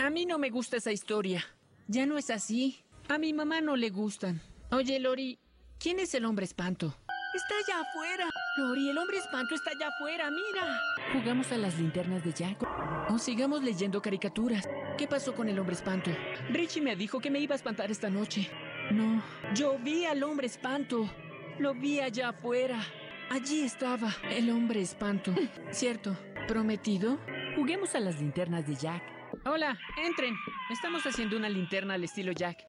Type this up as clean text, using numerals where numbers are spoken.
A mí no me gusta esa historia. Ya no es así. A mi mamá no le gustan. Oye, Lori, ¿quién es el hombre espanto? Está allá afuera. Lori, el hombre espanto está allá afuera, mira. ¿Jugamos a las linternas de Jack? O sigamos leyendo caricaturas. ¿Qué pasó con el hombre espanto? Richie me dijo que me iba a espantar esta noche. No, yo vi al hombre espanto. Lo vi allá afuera. Allí estaba el hombre espanto. ¿Cierto? ¿Prometido? Juguemos a las linternas de Jack. Hola, entren. Estamos haciendo una linterna al estilo Jack.